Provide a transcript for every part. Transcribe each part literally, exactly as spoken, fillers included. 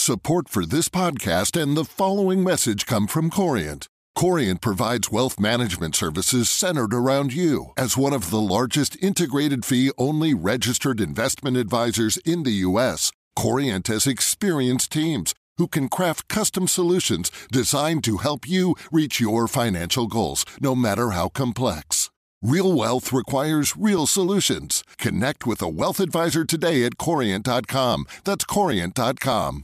Support for this podcast and the following message come from Corient. Corient provides wealth management services centered around you. As one of the largest integrated fee-only registered investment advisors in the U S, Corient has experienced teams who can craft custom solutions designed to help you reach your financial goals, no matter how complex. Real wealth requires real solutions. Connect with a wealth advisor today at corient dot com. That's corient dot com.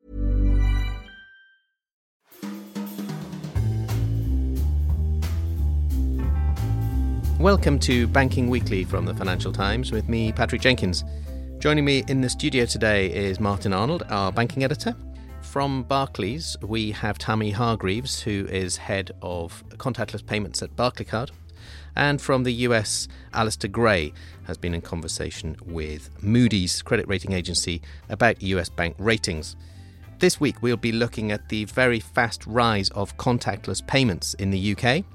Welcome to Banking Weekly from the Financial Times with me, Patrick Jenkins. Joining me in the studio today is Martin Arnold, our banking editor. From Barclays, we have Tammy Hargreaves, who is head of contactless payments at Barclaycard. And from the U S, Alistair Gray has been in conversation with Moody's credit rating agency about U S bank ratings. This week, we'll be looking at the very fast rise of contactless payments in the U K.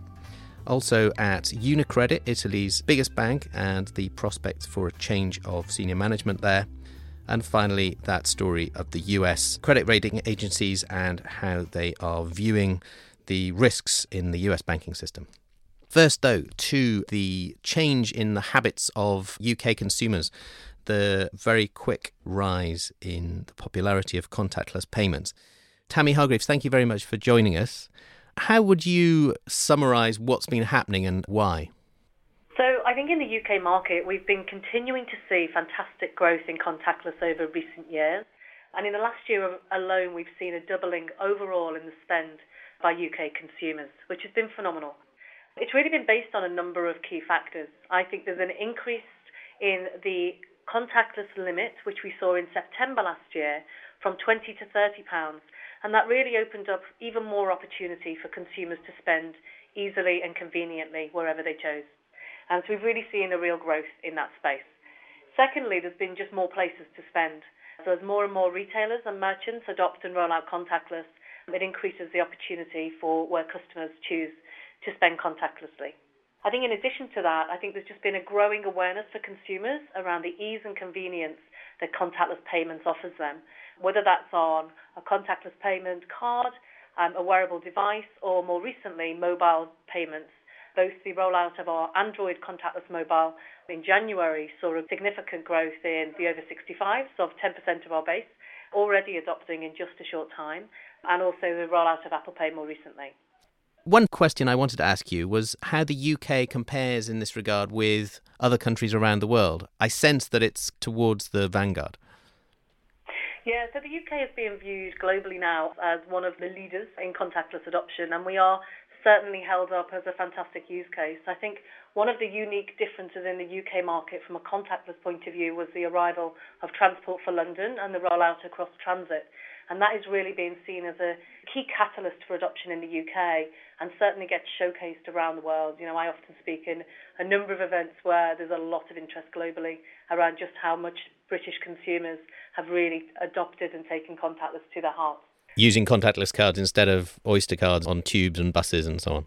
Also at UniCredit, Italy's biggest bank, and the prospects for a change of senior management there. And finally, that story of the U S credit rating agencies and how they are viewing the risks in the U S banking system. First, though, to the change in the habits of U K consumers, the very quick rise in the popularity of contactless payments. Tammy Hargreaves, thank you very much for joining us. How would you summarise what's been happening and why? So I think in the U K market, we've been continuing to see fantastic growth in contactless over recent years. And in the last year alone, we've seen a doubling overall in the spend by U K consumers, which has been phenomenal. It's really been based on a number of key factors. I think there's an increase in the contactless limit, which we saw in September last year, from twenty to thirty pounds. And that really opened up even more opportunity for consumers to spend easily and conveniently wherever they chose. And so we've really seen a real growth in that space. Secondly, there's been just more places to spend. So as more and more retailers and merchants adopt and roll out contactless, it increases the opportunity for where customers choose to spend contactlessly. I think in addition to that, I think there's just been a growing awareness for consumers around the ease and convenience that contactless payments offers them, whether that's on a contactless payment card, um, a wearable device, or more recently, mobile payments. Both the rollout of our Android contactless mobile in January saw a significant growth in the over sixty-fives, so of ten percent of our base, already adopting in just a short time, and also the rollout of Apple Pay more recently. One question I wanted to ask you was how the U K compares in this regard with other countries around the world. I sense that it's towards the vanguard. Yeah, so the U K is being viewed globally now as one of the leaders in contactless adoption, and we are certainly held up as a fantastic use case. I think one of the unique differences in the U K market from a contactless point of view was the arrival of Transport for London and the rollout across transit. And that is really being seen as a key catalyst for adoption in the U K and certainly gets showcased around the world. You know, I often speak in a number of events where there's a lot of interest globally around just how much British consumers have really adopted and taken contactless to their hearts. Using contactless cards instead of Oyster cards on tubes and buses and so on.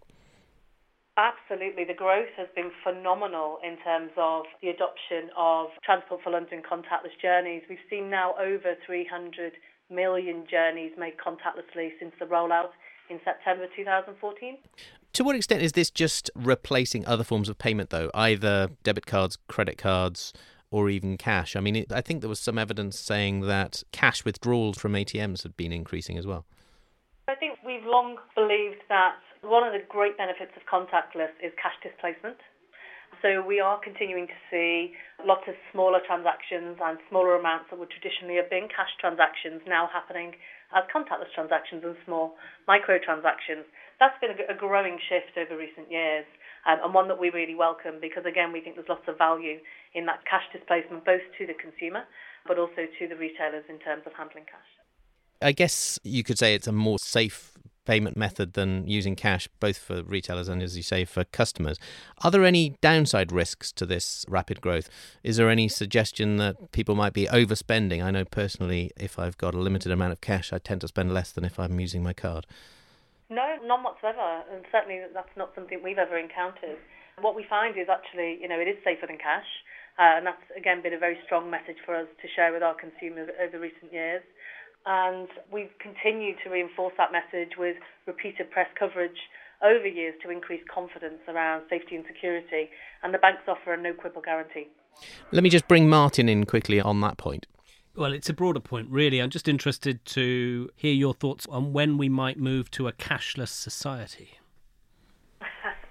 Absolutely. The growth has been phenomenal in terms of the adoption of Transport for London contactless journeys. We've seen now over three hundred million journeys made contactlessly since the rollout in September two thousand fourteen. To what extent is this just replacing other forms of payment, though, either debit cards, credit cards, or even cash? I mean, it, I think there was some evidence saying that cash withdrawals from A T Ms had been increasing as well. I think we've long believed that one of the great benefits of contactless is cash displacement. So we are continuing to see lots of smaller transactions and smaller amounts that would traditionally have been cash transactions now happening as contactless transactions and small micro transactions. That's been a growing shift over recent years, um, and one that we really welcome because, again, we think there's lots of value in that cash displacement, both to the consumer but also to the retailers in terms of handling cash. I guess you could say it's a more safe payment method than using cash, both for retailers and, as you say, for customers. Are there any downside risks to this rapid growth? Is there any suggestion that people might be overspending? I know personally, if I've got a limited amount of cash, I tend to spend less than if I'm using my card. No, none whatsoever, and certainly that's not something we've ever encountered. What we find is actually, you know, it is safer than cash, uh, and that's, again, been a very strong message for us to share with our consumers over recent years. And we've continued to reinforce that message with repeated press coverage over years to increase confidence around safety and security. And the banks offer a no-quibble guarantee. Let me just bring Martin in quickly on that point. Well, it's a broader point, really. I'm just interested to hear your thoughts on when we might move to a cashless society. uh,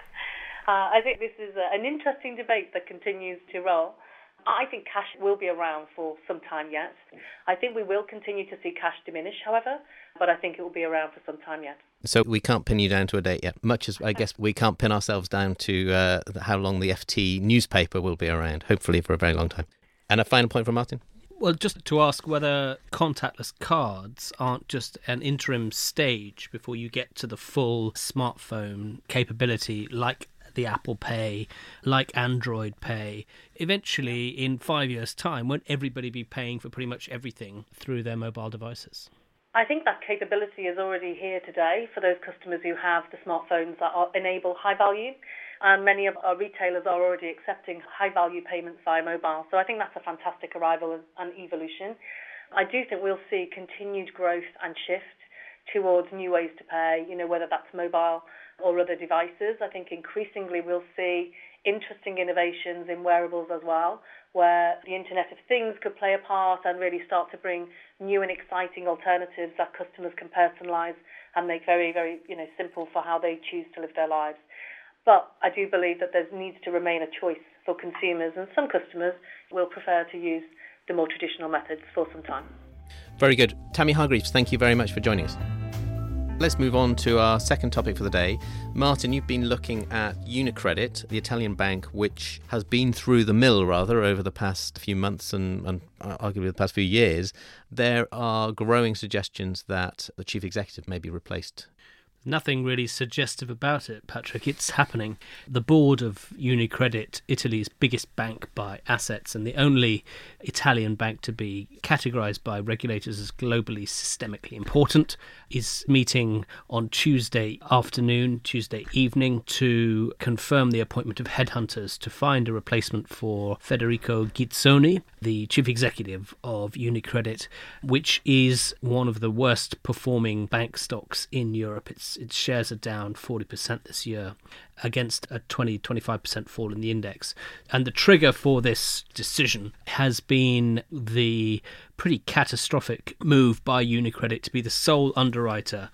I think this is a, an interesting debate that continues to roll. I think cash will be around for some time yet. I think we will continue to see cash diminish, however, but I think it will be around for some time yet. So we can't pin you down to a date yet, much as I guess we can't pin ourselves down to uh, how long the F T newspaper will be around, hopefully for a very long time. And a final point from Martin? Well, just to ask whether contactless cards aren't just an interim stage before you get to the full smartphone capability like the Apple Pay, like Android Pay. Eventually, in five years' time, won't everybody be paying for pretty much everything through their mobile devices? I think that capability is already here today for those customers who have the smartphones that are, enable high value. And many of our retailers are already accepting high-value payments via mobile. So I think that's a fantastic arrival and evolution. I do think we'll see continued growth and shift towards new ways to pay, you know, whether that's mobile or other devices. I think increasingly we'll see interesting innovations in wearables as well, where the Internet of Things could play a part and really start to bring new and exciting alternatives that customers can personalise and make very, very, you know, simple for how they choose to live their lives. But I do believe that there needs to remain a choice for consumers, and some customers will prefer to use the more traditional methods for some time. Very good. Tammy Hargreaves, thank you very much for joining us. Let's move on to our second topic for the day. Martin, you've been looking at UniCredit, the Italian bank, which has been through the mill, rather, over the past few months and, and arguably the past few years. There are growing suggestions that the chief executive may be replaced. Nothing really suggestive about it, Patrick. It's happening. The board of UniCredit, Italy's biggest bank by assets and the only Italian bank to be categorised by regulators as globally systemically important, is meeting on Tuesday afternoon, Tuesday evening, to confirm the appointment of headhunters to find a replacement for Federico Guizzoni, the chief executive of UniCredit, which is one of the worst performing bank stocks in Europe. It's Its shares are down forty percent this year against a twenty to twenty-five percent fall in the index. And the trigger for this decision has been the pretty catastrophic move by UniCredit to be the sole underwriter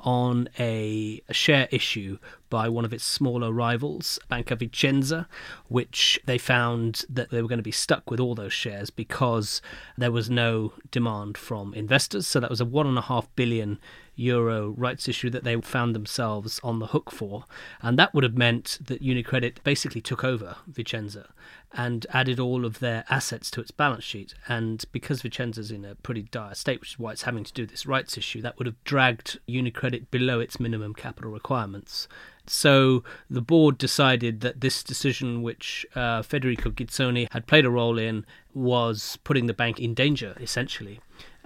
on a, a share issue by one of its smaller rivals, Banca Vicenza, which they found that they were going to be stuck with all those shares because there was no demand from investors. So that was a one and a half billion euro rights issue that they found themselves on the hook for. And that would have meant that UniCredit basically took over Vicenza and added all of their assets to its balance sheet. And because Vicenza's in a pretty dire state, which is why it's having to do this rights issue, that would have dragged UniCredit below its minimum capital requirements. So the board decided that this decision, which uh, Federico Guizzoni had played a role in, was putting the bank in danger, essentially.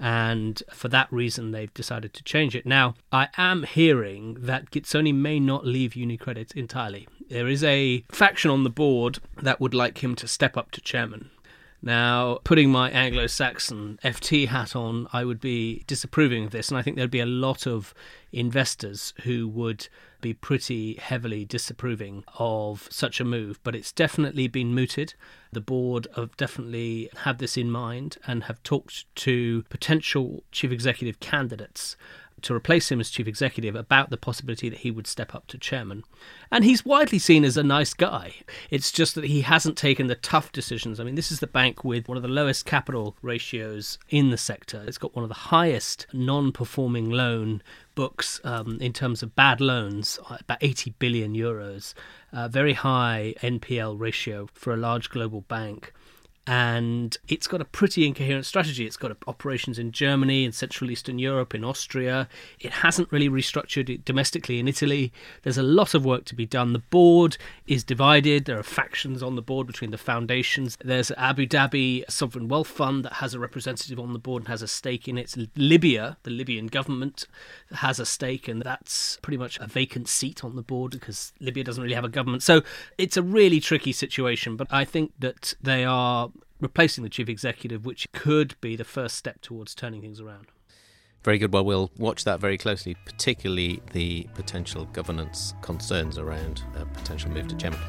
And for that reason, they've decided to change it. Now, I am hearing that Guizzoni may not leave UniCredit entirely. There is a faction on the board that would like him to step up to chairman. Now, putting my Anglo-Saxon F T hat on, I would be disapproving of this, and I think there'd be a lot of investors who would be pretty heavily disapproving of such a move, but it's definitely been mooted. The board have definitely had this in mind and have talked to potential chief executive candidates to replace him as chief executive about the possibility that he would step up to chairman. And he's widely seen as a nice guy. It's just that he hasn't taken the tough decisions. I mean, this is the bank with one of the lowest capital ratios in the sector. It's got one of the highest non-performing loan books um, in terms of bad loans, about eighty billion euros. Uh, very high N P L ratio for a large global bank. And it's got a pretty incoherent strategy. It's got operations in Germany, in Central Eastern Europe, in Austria. It hasn't really restructured it domestically in Italy. There's a lot of work to be done. The board is divided. There are factions on the board between the foundations. There's Abu Dhabi Sovereign Wealth Fund that has a representative on the board and has a stake in it. Libya, the Libyan government, has a stake, and that's pretty much a vacant seat on the board because Libya doesn't really have a government. So it's a really tricky situation, but I think that they are replacing the chief executive, which could be the first step towards turning things around. Very good. Well, we'll watch that very closely, particularly the potential governance concerns around a potential move to chairman.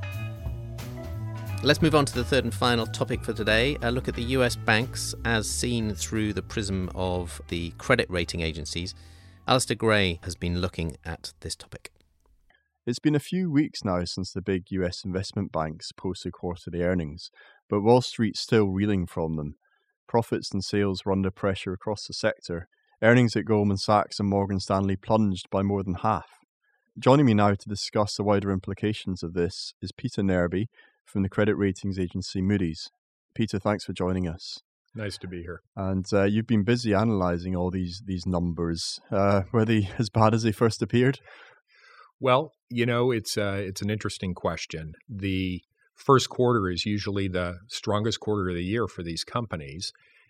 Let's move on to the third and final topic for today. A look at the U S banks as seen through the prism of the credit rating agencies. Alistair Gray has been looking at this topic. It's been a few weeks now since the big U S investment banks posted quarterly earnings, but Wall Street's still reeling from them. Profits and sales were under pressure across the sector. Earnings at Goldman Sachs and Morgan Stanley plunged by more than half. Joining me now to discuss the wider implications of this is Peter Nerby from the credit ratings agency Moody's. Peter, thanks for joining us. Nice to be here. And uh, you've been busy analysing all these these numbers. Uh, were they as bad as they first appeared? Well, you know, it's uh, it's an interesting question. The first quarter is usually the strongest quarter of the year for these companies.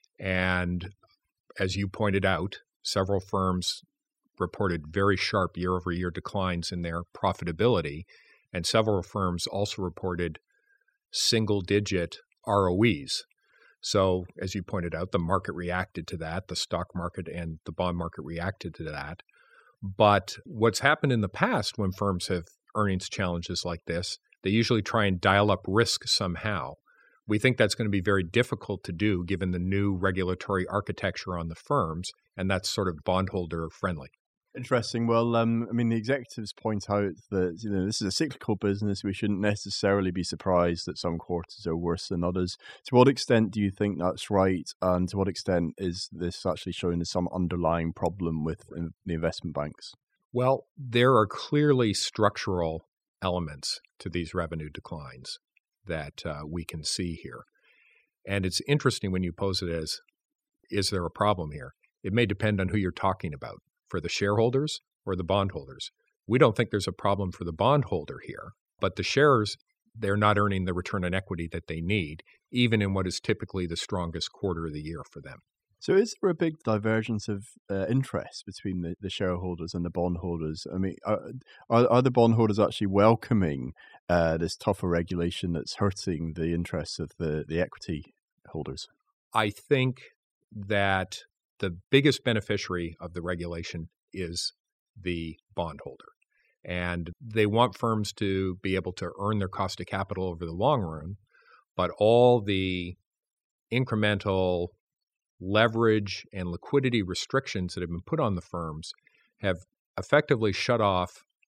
And as you pointed out, several firms reported very sharp year-over-year declines in their profitability, and several firms also reported single-digit R O Es. So, as you pointed out, the market reacted to that. The stock market and the bond market reacted to that. But what's happened in the past when firms have earnings challenges like this, they usually try and dial up risk somehow. We think that's going to be very difficult to do given the new regulatory architecture on the firms, and that's sort of bondholder friendly. Interesting. Well, um, I mean, the executives point out that you know this is a cyclical business. We shouldn't necessarily be surprised that some quarters are worse than others. To what extent do you think that's right, and to what extent is this actually showing there's some underlying problem with the investment banks? Well, there are clearly structural elements to these revenue declines that uh, we can see here. And it's interesting when you pose it as, is there a problem here? It may depend on who you're talking about, for the shareholders or the bondholders. We don't think there's a problem for the bondholder here, but the shares, they're not earning the return on equity that they need, even in what is typically the strongest quarter of the year for them. So is there a big divergence of uh, interest between the, the shareholders and the bondholders? I mean, are, are, are the bondholders actually welcoming uh, this tougher regulation that's hurting the interests of the, the equity holders? I think that the biggest beneficiary of the regulation is the bondholder. And they want firms to be able to earn their cost of capital over the long run, but all the incremental leverage and liquidity restrictions that have been put on the firms have effectively shut off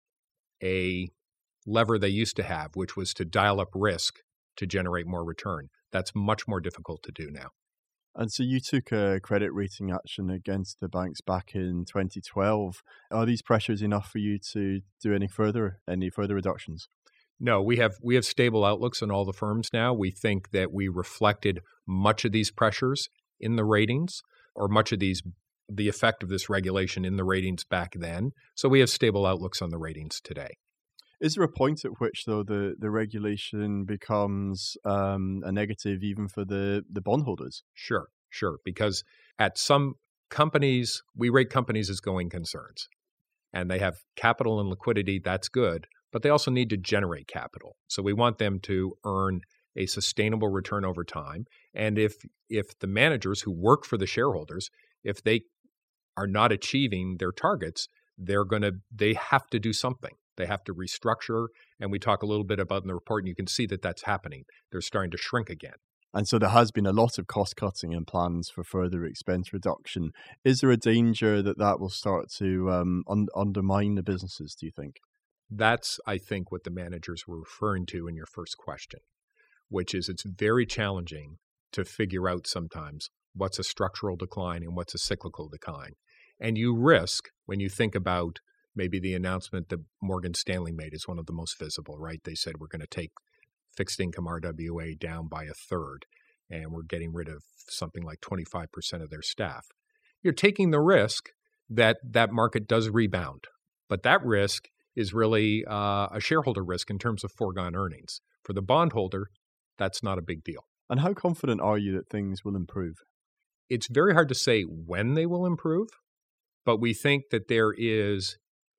a lever they used to have, which was to dial up risk to generate more return. That's much more difficult to do now. And so you took a credit rating action against the banks back in twenty twelve. Are these pressures enough for you to do any further, any further reductions? No, we have we have stable outlooks on all the firms now. We think that we reflected much of these pressures in the ratings, or much of these the effect of this regulation in the ratings back then. So we have stable outlooks on the ratings today. Is there a point at which, though, the, the regulation becomes um, a negative even for the, the bondholders? Sure, sure. Because at some companies, we rate companies as going concerns. And they have capital and liquidity, that's good. But they also need to generate capital. So we want them to earn a sustainable return over time. And if if the managers who work for the shareholders, if they are not achieving their targets, they're going to they have to do something. They have to restructure, and we talk a little bit about in the report, and you can see that that's happening. They're starting to shrink again. And so there has been a lot of cost cutting and plans for further expense reduction. Is there a danger that that will start to um, un- undermine the businesses, do you think? That's, I think, what the managers were referring to in your first question, which is it's very challenging to figure out sometimes what's a structural decline and what's a cyclical decline. And you risk, when you think about maybe the announcement that Morgan Stanley made is one of the most visible, right? They said we're going to take fixed income R W A down by a third, and we're getting rid of something like twenty-five percent of their staff. You're taking the risk that that market does rebound, but that risk is really uh, a shareholder risk in terms of foregone earnings. For the bondholder, that's not a big deal. And how confident are you that things will improve? It's very hard to say when they will improve, but we think that there is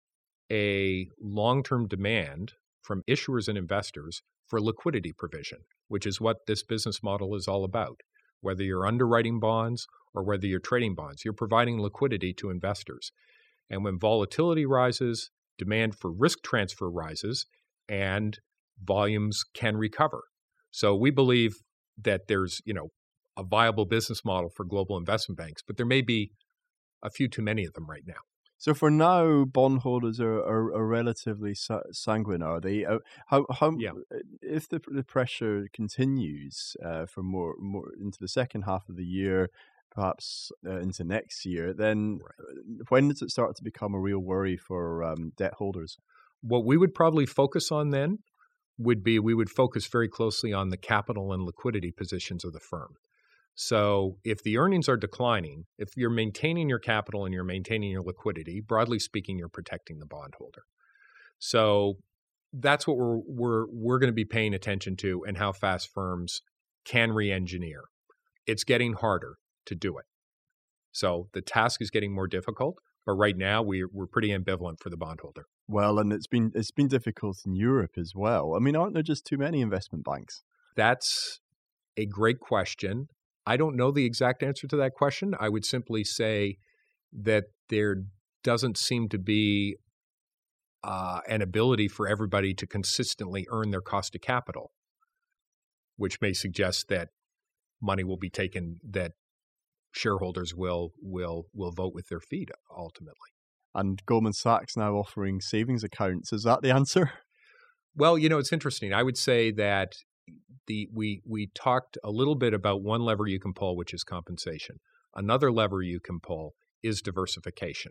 a long-term demand from issuers and investors for liquidity provision, which is what this business model is all about. whether you're underwriting bonds or whether you're trading bonds. You're providing liquidity to investors. And when volatility rises, demand for risk transfer rises, and volumes can recover. So we believe that there's, you know, a viable business model for global investment banks, but there may be a few too many of them right now. So for now, bondholders are, are, are relatively sanguine, are they? How how yeah. if the the pressure continues uh, for more more into the second half of the year, perhaps uh, into next year, then right. when does it start to become a real worry for um, debt holders? What we would probably focus on then would be we would focus very closely on the capital and liquidity positions of the firm. So if the earnings are declining, if you're maintaining your capital and you're maintaining your liquidity, broadly speaking, you're protecting the bondholder. So that's what we're we're we're going to be paying attention to, and how fast firms can re-engineer. It's getting harder to do it. So the task is getting more difficult, but right now we we're pretty ambivalent for the bondholder. Well, and it's been it's been difficult in Europe as well. I mean, aren't there just too many investment banks? That's a great question. I don't know the exact answer to that question. I would simply say that there doesn't seem to be uh, an ability for everybody to consistently earn their cost of capital, which may suggest that money will be taken, that shareholders will will will vote with their feet ultimately. And Goldman Sachs now offering savings accounts. Is that the answer? Well, you know, it's interesting. I would say that The we we talked a little bit about one lever you can pull, which is compensation. Another lever you can pull is diversification,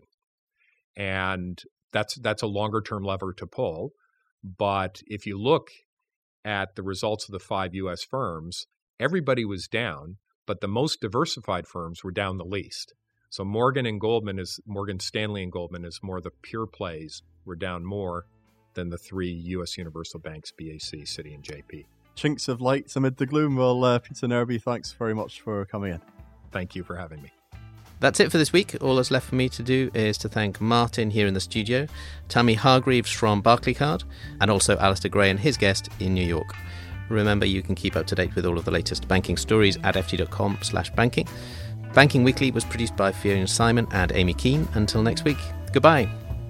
and that's that's a longer term lever to pull. But if you look at the results of the five U S firms, everybody was down, but the most diversified firms were down the least. So Morgan and Goldman is Morgan Stanley and Goldman is more the pure plays were down more than the three U S universal banks, B A C, Citi, and J P. Chinks of light amid the gloom. Well, uh, Peter Nerby, thanks very much for coming in. Thank you for having me. That's it for this week. All that's left for me to do is to thank Martin here in the studio, Tammy Hargreaves from Barclaycard, and also Alistair Gray and his guest in New York. Remember, you can keep up to date with all of the latest banking stories at ft.com slash banking. Banking Weekly was produced by Fiona Simon and Amy Keane. Until next week, goodbye.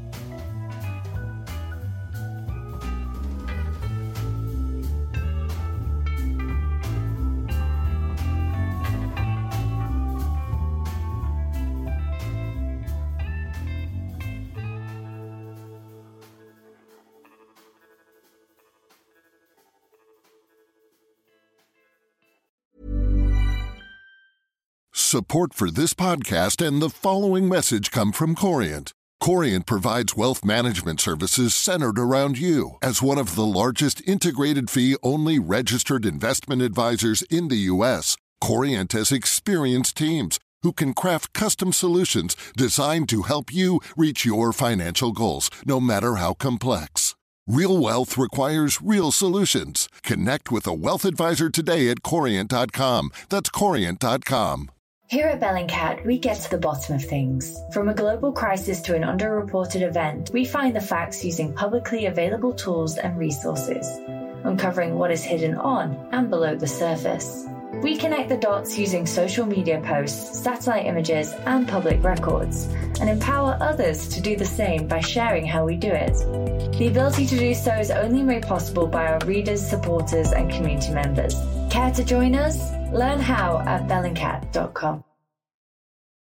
Support for this podcast and the following message come from Corient. Corient provides wealth management services centered around you. As one of the largest integrated fee-only registered investment advisors in the U S, Corient has experienced teams who can craft custom solutions designed to help you reach your financial goals, no matter how complex. Real wealth requires real solutions. Connect with a wealth advisor today at corient dot com. That's corient dot com. Here at Bellingcat, we get to the bottom of things. From a global crisis to an underreported event, we find the facts using publicly available tools and resources, uncovering what is hidden on and below the surface. We connect the dots using social media posts, satellite images, and public records, and empower others to do the same by sharing how we do it. The ability to do so is only made possible by our readers, supporters, and community members. Care to join us? Learn how at bellingcat dot com.